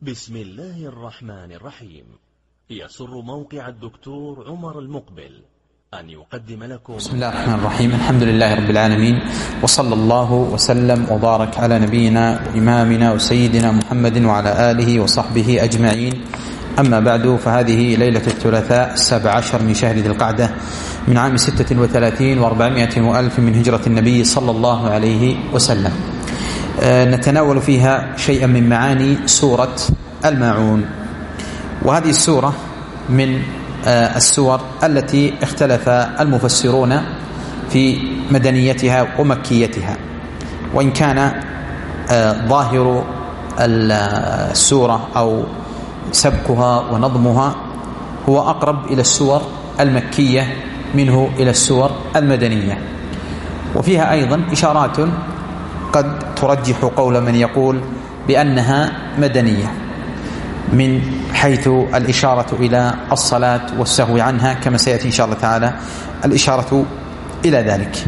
بسم الله الرحمن الرحيم. يسر موقع الدكتور عمر المقبل أن يقدم لكم بسم الله الرحمن الرحيم. الحمد لله رب العالمين، وصلى الله وسلم وبارك على نبينا إمامنا وسيدنا محمد وعلى آله وصحبه أجمعين. أما بعد، فهذه ليلة الثلاثاء 17 من شهر ذي القعدة من عام 36 و400 وألف من هجرة النبي صلى الله عليه وسلم. نتناول فيها شيئا من معاني سورة الماعون، وهذه السورة من السور التي اختلف المفسرون في مدنيتها ومكيتها، وإن كان ظاهر السورة أو سبكها ونظمها هو أقرب إلى السور المكية منه إلى السور المدنية. وفيها أيضا إشارات قد ترجح قول من يقول بأنها مدنية، من حيث الإشارة إلى الصلاة والسهو عنها، كما سيأتي إن شاء الله تعالى الإشارة إلى ذلك.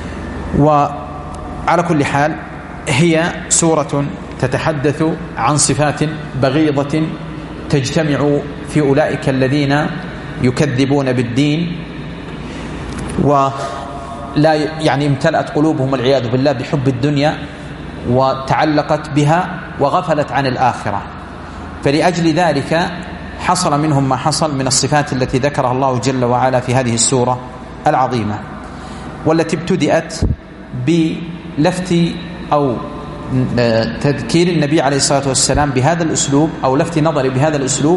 وعلى كل حال هي سورة تتحدث عن صفات بغيضة تجتمع في أولئك الذين يكذبون بالدين، ولا يعني امتلأت قلوبهم والعياذ بالله بحب الدنيا وتعلقت بها وغفلت عن الآخرة، فلأجل ذلك حصل منهم ما حصل من الصفات التي ذكرها الله جل وعلا في هذه السورة العظيمة، والتي ابتدأت بلفت أو تذكير النبي عليه الصلاة والسلام بهذا الأسلوب، أو لفت نظري بهذا الأسلوب: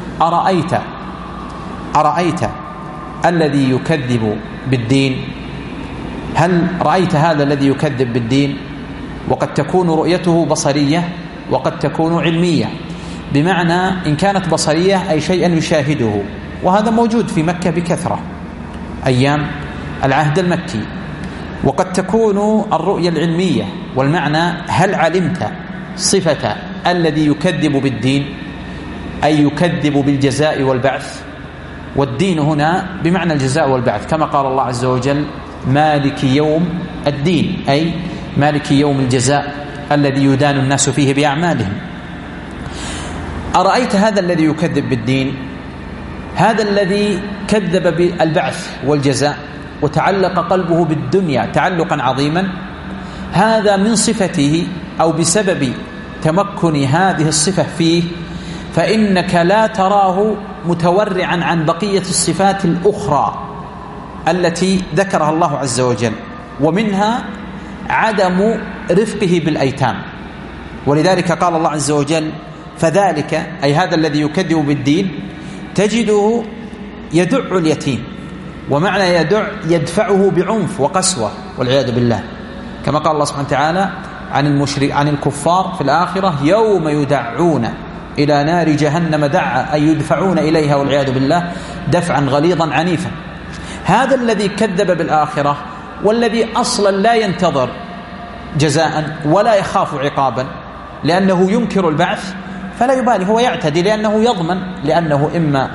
أرأيت الذي يكذب بالدين؟ هل رأيت هذا الذي يكذب بالدين؟ وقد تكون رؤيته بصرية وقد تكون علمية، بمعنى إن كانت بصرية أي شيئا يشاهده، وهذا موجود في مكة بكثرة أيام العهد المكي. وقد تكون الرؤية العلمية، والمعنى هل علمت صفة الذي يكذب بالدين، أي يكذب بالجزاء والبعث. والدين هنا بمعنى الجزاء والبعث، كما قال الله عز وجل: مالك يوم الدين، أي مالك يوم الجزاء الذي يدان الناس فيه بأعمالهم. أرأيت هذا الذي يكذب بالدين، هذا الذي كذب بالبعث والجزاء وتعلق قلبه بالدنيا تعلقا عظيما، هذا من صفته أو بسبب تمكن هذه الصفة فيه، فإنك لا تراه متورعا عن بقية الصفات الأخرى التي ذكرها الله عز وجل، ومنها عدم رفقه بالأيتام. ولذلك قال الله عز وجل: فذلك، أي هذا الذي يكذب بالدين، تجده يدع اليتيم. ومعنى يدع يدفعه بعنف وقسوة والعياذ بالله، كما قال الله سبحانه وتعالى عن الكفار في الآخرة: يوم يدعون إلى نار جهنم دعا، أي يدفعون إليها والعياذ بالله دفعا غليظا عنيفا. هذا الذي كذب بالآخرة، والذي أصلا لا ينتظر جزاء ولا يخاف عقابا، لأنه ينكر البعث فلا يبالي، هو يعتدي لأنه يضمن، لأنه إما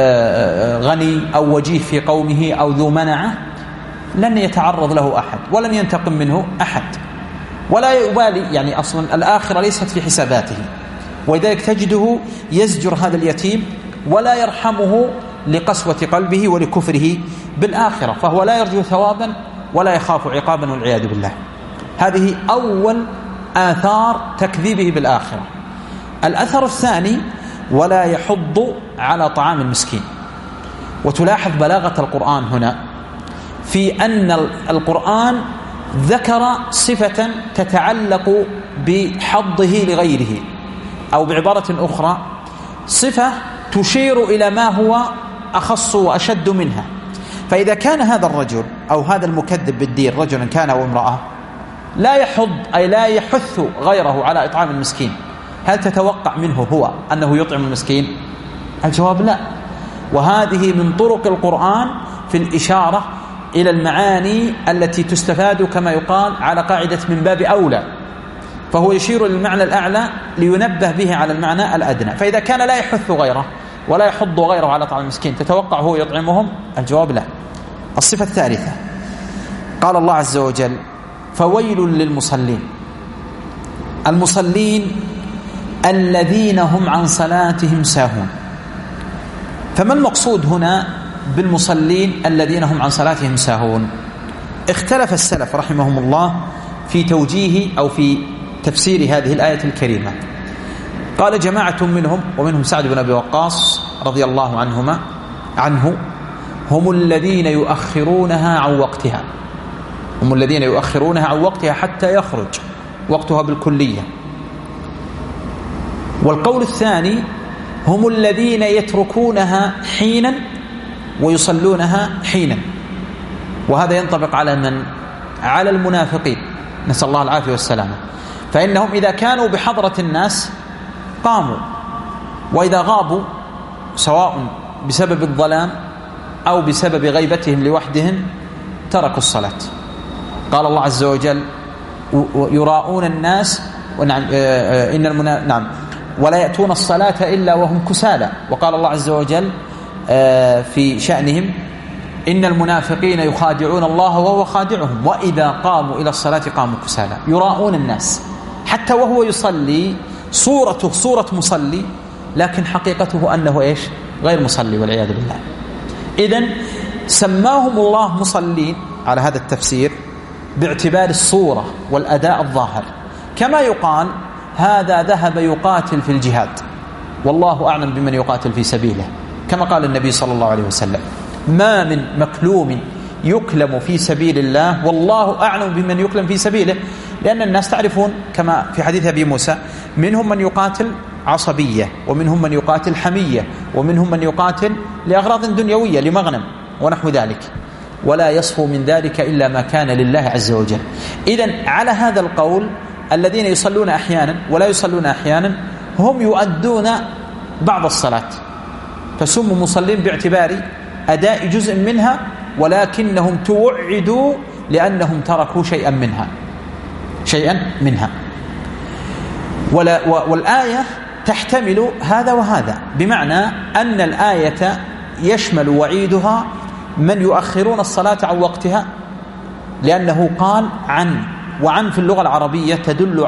غني أو وجيه في قومه أو ذو منعة، لن يتعرض له أحد ولن ينتقم منه أحد، ولا يبالي، يعني أصلا الآخرة ليست في حساباته. ولذلك تجده يزجر هذا اليتيم ولا يرحمه لقسوة قلبه ولكفره بالآخرة، فهو لا يرجو ثوابا ولا يخاف عقابا والعياذ بالله. هذه أول آثار تكذيبه بالآخرة. الأثر الثاني: ولا يحض على طعام المسكين. وتلاحظ بلاغة القرآن هنا في أن القرآن ذكر صفة تتعلق بحضه لغيره، أو بعبارة أخرى صفة تشير إلى ما هو أخص وأشد منها. فإذا كان هذا الرجل أو هذا المكذب بالدين رجلا كان أو امرأة لا يحض، أي لا يحث غيره على إطعام المسكين، هل تتوقع منه هو أنه يطعم المسكين؟ الجواب لا. وهذه من طرق القرآن في الإشارة إلى المعاني التي تستفاد، كما يقال على قاعدة من باب أولى، فهو يشير للمعنى الأعلى لينبه به على المعنى الأدنى. فإذا كان لا يحث غيره ولا يحض غيره على طعام المسكين، تتوقع هو يطعمهم؟ الجواب لا. الصفة الثالثة: قال الله عز وجل: فويل للمصلين. المصلين الذين هم عن صلاتهم ساهون. فما المقصود هنا بالمصلين الذين هم عن صلاتهم ساهون؟ اختلف السلف رحمهم الله في توجيه أو في تفسير هذه الآية الكريمة. قال جماعة منهم ومنهم سعد بن أبي وقاص رضي الله عنه هم الذين يؤخرونها عن وقتها، هم الذين يؤخرونها عن وقتها حتى يخرج وقتها بالكلية. والقول الثاني هم الذين يتركونها حينا ويصلونها حينا، وهذا ينطبق على من؟ على المنافقين، نسأل الله العافية والسلامة. فإنهم إذا كانوا بحضرة الناس قاموا، وإذا غابوا سواء بسبب الظلام أو بسبب غيبتهم لوحدهم تركوا الصلاة. قال الله عز وجل يراؤون الناس نعم ولا يأتون الصلاة إلا وهم كسالى. وقال الله عز وجل في شأنهم إن المنافقين يخادعون الله وهو خادعهم وإذا قاموا إلى الصلاة قاموا كسالى. يراؤون الناس حتى وهو يصلي صورته صورة مصلي، لكن حقيقته أنه إيش؟ غير مصلي والعياذ بالله. إذن سماهم الله مصلين على هذا التفسير باعتبار الصورة والأداء الظاهر، كما يقال هذا ذهب يقاتل في الجهاد والله أعلم بمن يقاتل في سبيله، كما قال النبي صلى الله عليه وسلم ما من مكلوم يكلم في سبيل الله والله أعلم بمن يكلم في سبيله. لأن الناس تعرفون كما في حديث أبي موسى منهم من يقاتل عصبية، ومنهم من يقاتل حمية، ومنهم من يقاتل لأغراض دنيوية لمغنم ونحو ذلك، ولا يصفو من ذلك إلا ما كان لله عز وجل. إذن على هذا القول الذين يصلون أحيانا ولا يصلون أحيانا هم يؤدون بعض الصلاة، فسموا مصلين باعتبار أداء جزء منها، ولكنهم توعدوا لأنهم تركوا شيئا منها. والآية تحتمل هذا وهذا، بمعنى أن الآية يشمل وعيدها من يؤخرون الصلاة عن وقتها، لأنه قال عن، وعن في اللغة العربية تدل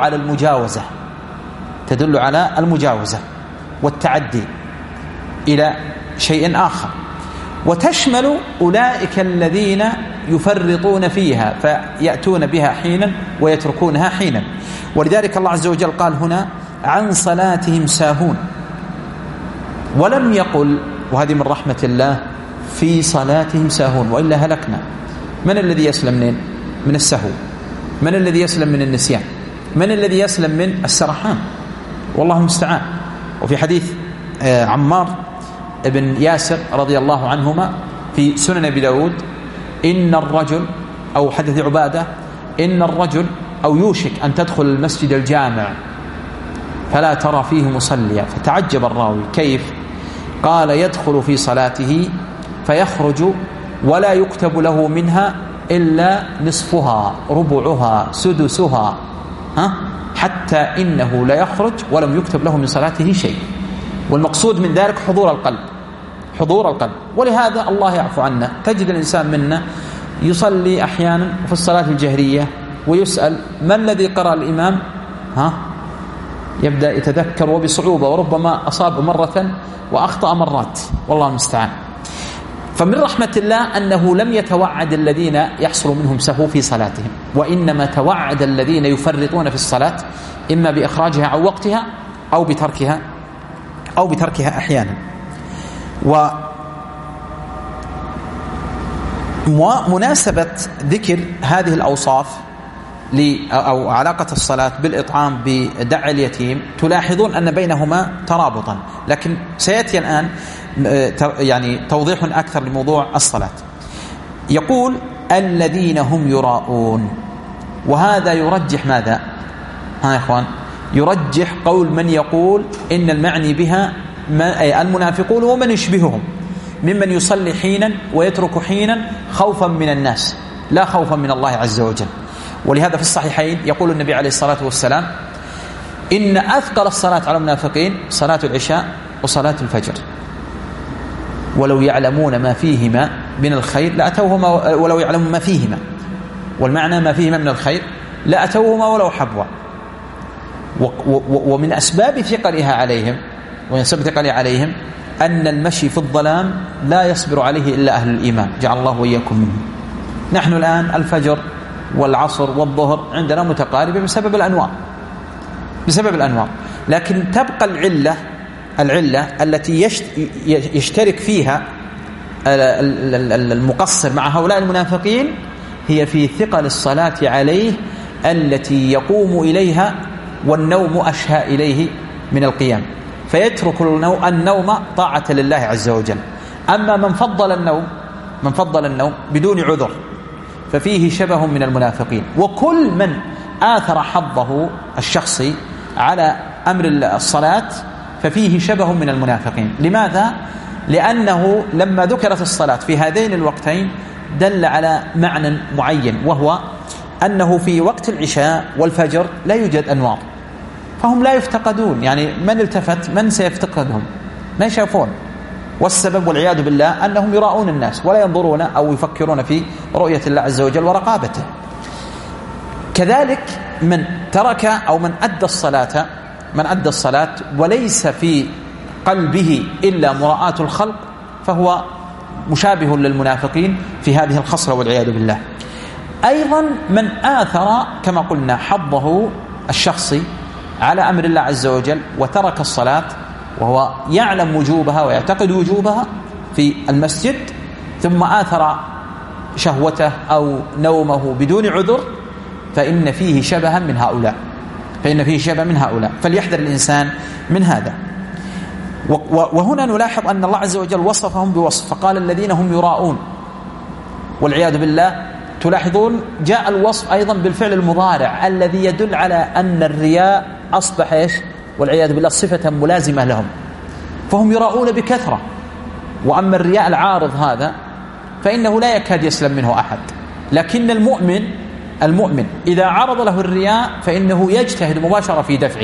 على المجاوزة والتعدي إلى شيء آخر، وتشمل أولئك الذين يفرطون فيها فيأتون بها حينا ويتركونها حينا. ولذلك الله عز وجل قال هنا عن صلاتهم ساهون، ولم يقل، وهذه من رحمة الله، في صلاتهم ساهون، وإلا هلكنا. من الذي يسلم من السهو؟ من الذي يسلم من النسيان؟ من الذي يسلم من السرحان؟ والله المستعان. وفي حديث عمار ابن ياسر رضي الله عنهما في سنن أبي داود إن الرجل، أو حدث عبادة إن الرجل أو يوشك أن تدخل المسجد الجامع فلا ترى فيه مصليا، فتعجب الراوي كيف؟ قال يدخل في صلاته فيخرج ولا يكتب له منها إلا نصفها ربعها سدسها، حتى إنه لا يخرج ولم يكتب له من صلاته شيء. والمقصود من ذلك حضور القلب. ولهذا الله يعفو عنا، تجد الإنسان منا يصلي أحيانا في الصلاة الجهرية ويسأل ما الذي قرأ الإمام، يبدأ يتذكر وبصعوبة، وربما أصاب مرة وأخطأ مرات، والله المستعان. فمن رحمة الله أنه لم يتوعد الذين يحصل منهم سهو في صلاتهم، وإنما توعد الذين يفرطون في الصلاة إما بإخراجها عن وقتها أو بتركها أحيانا. ومناسبة ذكر هذه الأوصاف أو علاقة الصلاة بالإطعام بدع اليتيم، تلاحظون أن بينهما ترابطا، لكن سيأتي الآن يعني توضيح أكثر لموضوع الصلاة. يقول الذين هم يراؤون، وهذا يرجح ماذا؟ يا إخوان، يرجح قول من يقول إن المعني بها المنافقون ومن يشبههم ممن يصلي حينا ويترك حينا خوفا من الناس لا خوفا من الله عز وجل. ولهذا في الصحيحين يقول النبي عليه الصلاة والسلام إن أثقل الصلاة على المنافقين صلاة العشاء وصلاة الفجر، ولو يعلمون ما فيهما من الخير لأتوهما، ولو يعلمون ما فيهما، والمعنى ما فيهما من الخير لأتوهما ولو حبوا. ومن أسباب ثقلها عليهم أن المشي في الظلام لا يصبر عليه إلا أهل الإيمان، جعل الله وإياكم منه. نحن الآن الفجر والعصر والظهر عندنا متقاربة بسبب الأنوار، لكن تبقى العلة التي يشترك فيها المقصر مع هؤلاء المنافقين هي في ثقل الصلاة عليه التي يقوم إليها والنوم أشهى إليه من القيام، فيترك النوم طاعة لله عز وجل. أما من فضل النوم بدون عذر ففيه شبه من المنافقين. وكل من آثر حظه الشخصي على أمر الصلاة ففيه شبه من المنافقين. لماذا؟ لأنه لما ذكرت الصلاة في هذين الوقتين دل على معنى معين، وهو أنه في وقت العشاء والفجر لا يوجد أنوار، فهم لا يفتقدون. يعني من التفت من سيفتقدهم؟ ما يشافون. والسبب والعياذ بالله أنهم يراؤون الناس ولا ينظرون أو يفكرون في رؤية الله عز وجل ورقابته. كذلك من ترك أو من أدى الصلاة وليس في قلبه إلا مراءاة الخلق فهو مشابه للمنافقين في هذه الخصلة والعياذ بالله. أيضا من آثر كما قلنا حظه الشخصي على أمر الله عز وجل وترك الصلاة وهو يعلم وجوبها ويعتقد وجوبها في المسجد، ثم آثر شهوته أو نومه بدون عذر، فإن فيه شبها من هؤلاء. فليحذر الإنسان من هذا. وهنا نلاحظ أن الله عز وجل وصفهم بوصف، فقال الذين هم يراؤون والعياذ بالله. تلاحظون جاء الوصف أيضا بالفعل المضارع الذي يدل على أن الرياء أصبح والعياذ بالله صفة ملازمة لهم، فهم يراؤون بكثرة. وأما الرياء العارض هذا فإنه لا يكاد يسلم منه أحد. لكن المؤمن إذا عرض له الرياء فإنه يجتهد مباشرة في دفعه.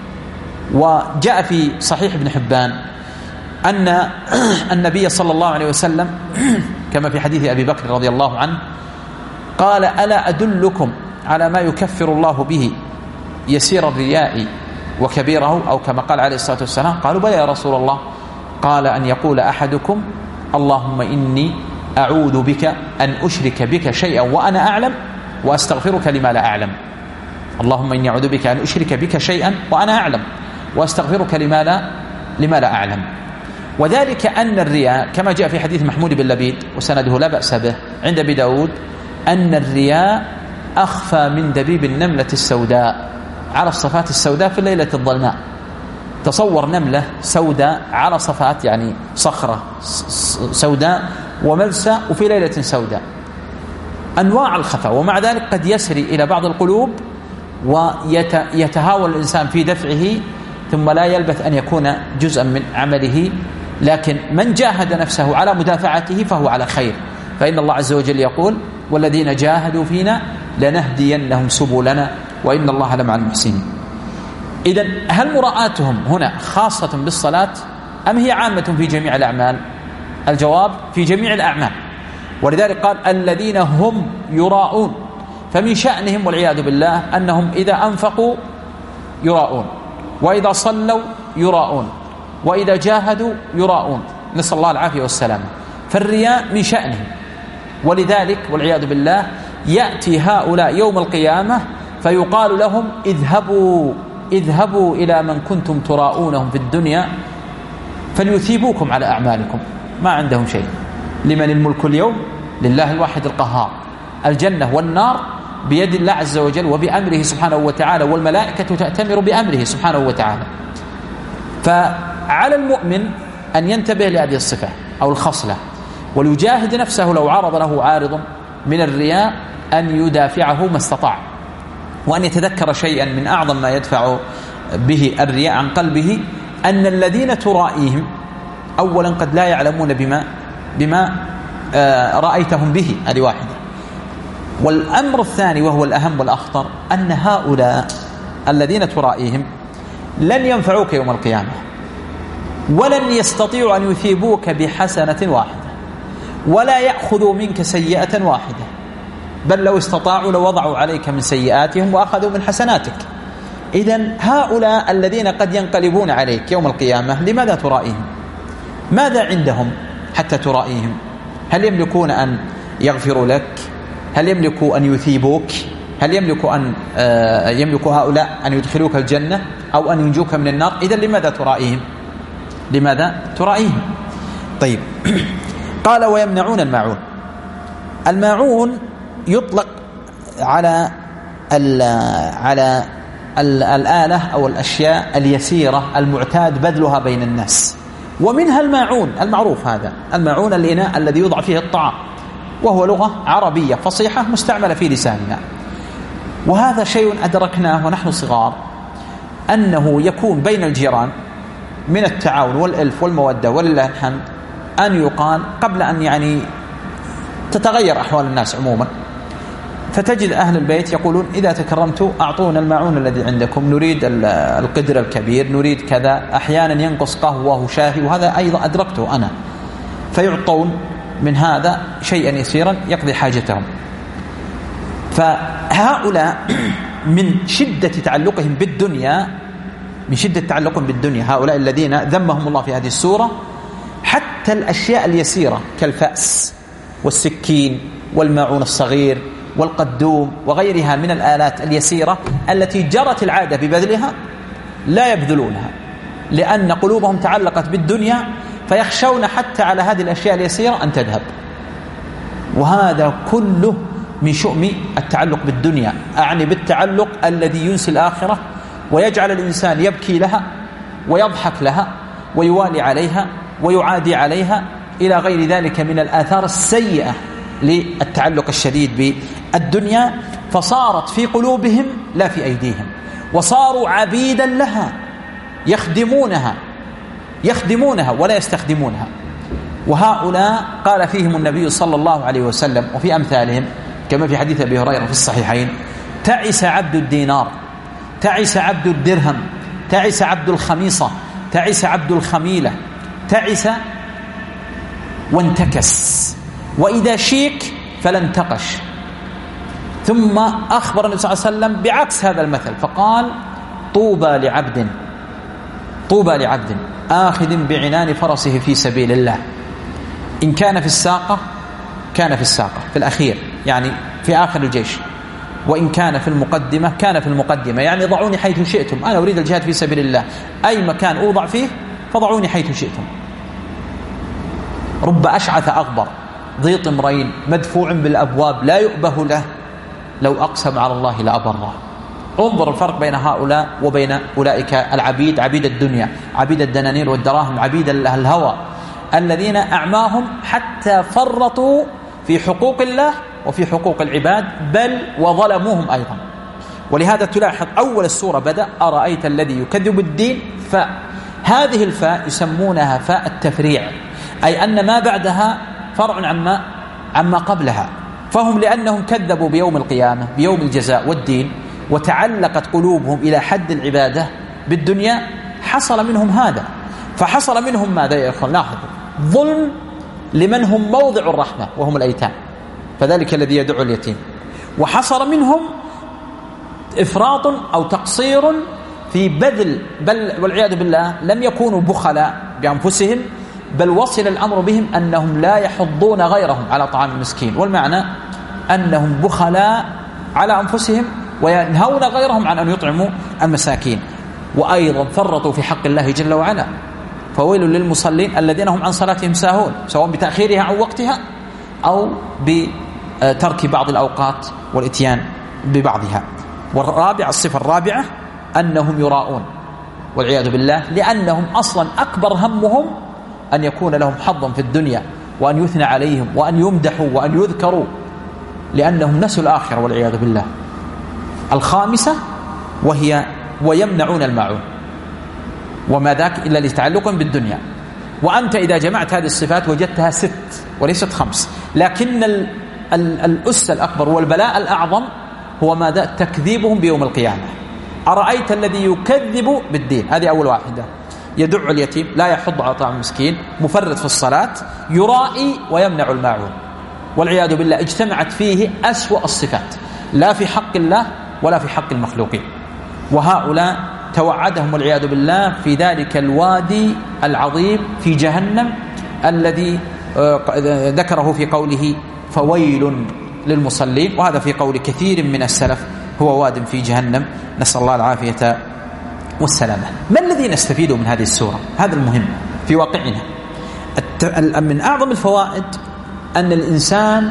وجاء في صحيح ابن حبان أن النبي صلى الله عليه وسلم كما في حديث أبي بكر رضي الله عنه قال: ألا أدلكم على ما يكفر الله به يسير الرياء وكبيره، أو كما قال عليه الصلاة والسلام. قالوا: بلى يا رسول الله. قال: أن يقول أحدكم: اللهم إني أعوذ بك أن أشرك بك شيئا وأنا أعلم وأستغفرك لما لا أعلم. اللهم إني أعوذ بك أن أشرك بك شيئا وأنا أعلم وأستغفرك لما لا أعلم. وذلك أن الرياء كما جاء في حديث محمود بن لبيد وسنده لا بأس به عند أبي داود أن الرياء أخفى من دبيب النملة السوداء على الصفات السوداء في الليلة الظلماء. تصور نملة سوداء على صفات، يعني صخرة سوداء وملسى وفي ليلة سوداء، أنواع الخفاء. ومع ذلك قد يسري إلى بعض القلوب ويتهاون الإنسان في دفعه ثم لا يلبث أن يكون جزءا من عمله. لكن من جاهد نفسه على مدافعته فهو على خير، فإن الله عز وجل يقول: والذين جاهدوا فينا لنهدينهم سبلنا وإن الله لمع المحسنين. إذن هل مراءاتهم هنا خاصة بالصلاة أم هي عامة في جميع الأعمال؟ الجواب: في جميع الأعمال. ولذلك قال: الذين هم يراؤون. فمن شأنهم والعياذ بالله أنهم إذا أنفقوا يراؤون، وإذا صلوا يراؤون، وإذا جاهدوا يراؤون، نسأل الله العافية والسلامة. فالرياء من شأنهم. ولذلك والعياذ بالله يأتي هؤلاء يوم القيامة فيقال لهم: اذهبوا إلى من كنتم تراؤونهم في الدنيا فليثيبوكم على أعمالكم. ما عندهم شيء. لمن الملك اليوم؟ لله الواحد القهار. الجنة والنار بيد الله عز وجل وبأمره سبحانه وتعالى، والملائكة تأتمر بأمره سبحانه وتعالى. فعلى المؤمن أن ينتبه لهذه الصفة أو الخصلة، وليجاهد نفسه لو عرض له عارض من الرياء أن يدافعه ما استطاع، وأن يتذكر شيئا من أعظم ما يدفع به الرياء عن قلبه، أن الذين ترائيهم أولا قد لا يعلمون بما رأيتهم به. هذه واحدة. والأمر الثاني وهو الأهم والأخطر أن هؤلاء الذين ترائيهم لن ينفعوك يوم القيامة، ولن يستطيعوا أن يثيبوك بحسنة واحدة، ولا يأخذوا منك سيئة واحدة، بل لو استطاعوا لوضعوا عليك من سيئاتهم وأخذوا من حسناتك. إذن هؤلاء الذين قد ينقلبون عليك يوم القيامة لماذا ترائيهم؟ ماذا عندهم حتى ترائيهم؟ هل يملكون أن يغفروا لك؟ هل يملكوا أن يثيبوك؟ هل يملك هؤلاء أن يدخلوك الجنة أو أن ينجوك من النار؟ إذن لماذا ترائيهم؟ لماذا ترائيهم؟ طيب قال ويمنعون الماعون. الماعون يطلق على الآلة أو الأشياء اليسيرة المعتاد بذلها بين الناس، ومنها الماعون المعروف. هذا الماعون الإناء الذي يوضع فيه الطعام، وهو لغة عربية فصيحة مستعملة في لساننا. وهذا شيء أدركناه ونحن صغار، أنه يكون بين الجيران من التعاون والألف والمودة ولله الحمد أن يقال قبل أن تتغير أحوال الناس عموما، فتجد أهل البيت يقولون إذا تكرمتوا أعطونا الماعون الذي عندكم، نريد القدر الكبير، نريد كذا. أحيانا ينقص قهوة وشاهي، وهذا أيضا أدركته أنا، فيعطون من هذا شيئا يسيرا يقضي حاجتهم. فهؤلاء من شدة تعلقهم بالدنيا، هؤلاء الذين ذمهم الله في هذه السورة، حتى الأشياء اليسيرة كالفأس والسكين والماعون الصغير والقدوم وغيرها من الآلات اليسيرة التي جرت العادة ببذلها لا يبذلونها، لأن قلوبهم تعلقت بالدنيا، فيخشون حتى على هذه الأشياء اليسيرة أن تذهب. وهذا كله من شؤم التعلق بالدنيا، أعني بالتعلق الذي ينسي الآخرة ويجعل الإنسان يبكي لها ويضحك لها ويوالي عليها ويعادي عليها إلى غير ذلك من الآثار السيئة للتعلق الشديد بالدنيا. فصارت في قلوبهم لا في أيديهم، وصاروا عبيدا لها يخدمونها ولا يستخدمونها. وهؤلاء قال فيهم النبي صلى الله عليه وسلم وفي أمثالهم كما في حديث أبي هريرة في الصحيحين: تعس عبد الدينار، تعس عبد الدرهم، تعس عبد الخميصة، تعس عبد الخميلة، تعس وانتكس، وإذا شيك فلا انتقش. ثم أخبر النبي صلى الله عليه وسلم بعكس هذا المثل فقال: طوبى لعبد آخذ بعنان فرسه في سبيل الله، إن كان في الساقة كان في الساقة في الأخير، يعني في آخر الجيش، وإن كان في المقدمة كان في المقدمة، يعني ضعوني حيث شئتم، أنا أريد الجهاد في سبيل الله، أي مكان أوضع فيه فضعوني حيث شئتم. رب أشعث أغبر ذي طمرين مدفوع بالأبواب لا يؤبه له، لو أقسم على الله لأبره. انظر الفرق بين هؤلاء وبين أولئك العبيد، عبيد الدنيا، عبيد الدنانير والدراهم، عبيد الهوى، الذين أعماهم حتى فرطوا في حقوق الله وفي حقوق العباد، بل وظلموهم أيضا. ولهذا تلاحظ أول السورة بدأ: أرأيت الذي يكذب بالدين. فهذه الفاء يسمونها فاء التفريع، أي أن ما بعدها فرع عما قبلها. فهم لأنهم كذبوا بيوم القيامة، بيوم الجزاء والدين، وتعلقت قلوبهم إلى حد العبادة بالدنيا، حصل منهم هذا. فحصل منهم ماذا يا إخوان؟ لاحظوا: ظلم لمن هم موضع الرحمة وهم الأيتام، فذلك الذي يدعو اليتيم. وحصل منهم إفراط أو تقصير في بذل، بل والعياذ بالله لم يكونوا بخلاء بأنفسهم، بل وصل الأمر بهم أنهم لا يحضون غيرهم على طعام المسكين، والمعنى أنهم بخلاء على أنفسهم وينهون غيرهم عن أن يطعموا المساكين. وأيضا فرطوا في حق الله جل وعلا، فويل للمصلين الذين هم عن صلاتهم ساهون، سواء بتأخيرها عن وقتها أو بترك بعض الأوقات والإتيان ببعضها. والرابع، الصفة الرابعة، أنهم يراؤون والعياذ بالله، لأنهم أصلا أكبر همهم أن يكون لهم حظ في الدنيا، وأن يثنى عليهم، وأن يمدحوا، وأن يذكروا، لأنهم نسوا الآخرة والعياذ بالله. الخامسة وهي ويمنعون الماعون، وما ذاك إلا لتعلق بالدنيا. وأنت إذا جمعت هذه الصفات وجدتها 6 وليست 5، لكن الأس الأكبر والبلاء الأعظم هو ماذا؟ تكذيبهم بيوم القيامة. أرأيت الذي يكذب بالدين، هذه أول واحدة. يدع اليتيم، لا يحض على طعام المسكين، مفرط في الصلاة، يرائي ويمنع الماعون، والعياذ بالله اجتمعت فيه أسوأ الصفات، لا في حق الله ولا في حق المخلوقين. وهؤلاء توعدهم والعياذ بالله في ذلك الوادي العظيم في جهنم الذي ذكره في قوله فويل للمصلين، وهذا في قول كثير من السلف هو واد في جهنم، نسأل الله العافية والسلامة. ما الذي نستفيد من هذه السورة؟ هذا المهم في واقعنا. من أعظم الفوائد أن الإنسان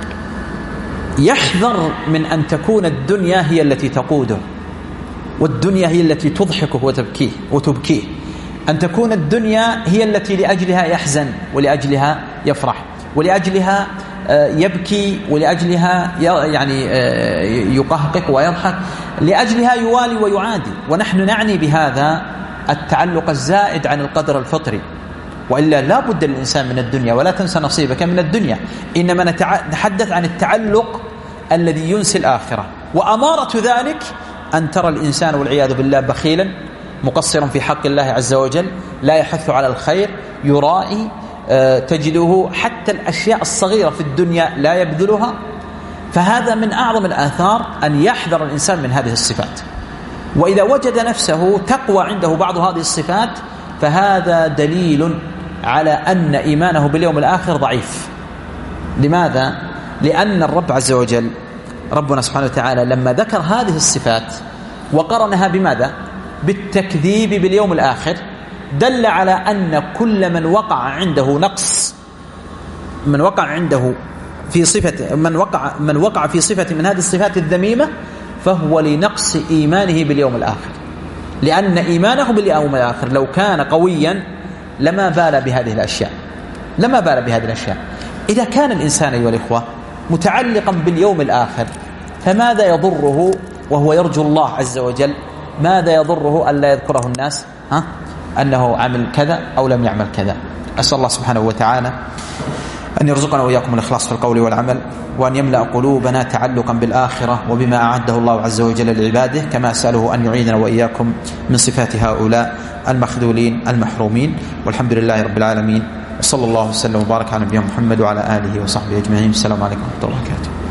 يحذر من أن تكون الدنيا هي التي تقوده، والدنيا هي التي تضحكه وتبكيه، أن تكون الدنيا هي التي لأجلها يحزن ولأجلها يفرح ولأجلها يبكي ولأجلها يعني يقهقق ويضحك، لأجلها يوالي ويعادي. ونحن نعني بهذا التعلق الزائد عن القدر الفطري، وإلا لا بد للإنسان من الدنيا، ولا تنسى نصيبك من الدنيا، إنما نتحدث عن التعلق الذي ينسي الآخرة. وأمارة ذلك أن ترى الإنسان والعياذ بالله بخيلا مقصرا في حق الله عز وجل، لا يحث على الخير، يرائي، تجده حتى الأشياء الصغيرة في الدنيا لا يبذلها. فهذا من أعظم الآثار أن يحذر الإنسان من هذه الصفات. وإذا وجد نفسه تقوى عنده بعض هذه الصفات فهذا دليل على أن إيمانه باليوم الآخر ضعيف. لماذا؟ لأن الرب عز وجل ربنا سبحانه وتعالى لما ذكر هذه الصفات وقرنها بماذا؟ بالتكذيب باليوم الآخر، دل على أن كل من وقع عنده نقص، من وقع عنده في صفة، من وقع في صفة من هذه الصفات الذميمة فهو لنقص إيمانه باليوم الآخر، لأن إيمانه باليوم الآخر لو كان قويا لما بال بهذه الأشياء. إذا كان الإنسان أيها الإخوة متعلقا باليوم الآخر فماذا يضره وهو يرجو الله عز وجل؟ ماذا يضره ألا يذكره الناس أنه عمل كذا أو لم يعمل كذا؟ أسأل الله سبحانه وتعالى أن يرزقنا وإياكم الإخلاص في القول والعمل، وأن يملأ قلوبنا تعلقا بالآخرة وبما أعده الله عز وجل لعباده، كما أسأله أن يعيدنا وإياكم من صفات هؤلاء المخذولين المحرومين. والحمد لله رب العالمين، وصلى الله وسلم وبارك على نبينا محمد وعلى آله وصحبه أجمعين. السلام عليكم ورحمة الله وبركاته.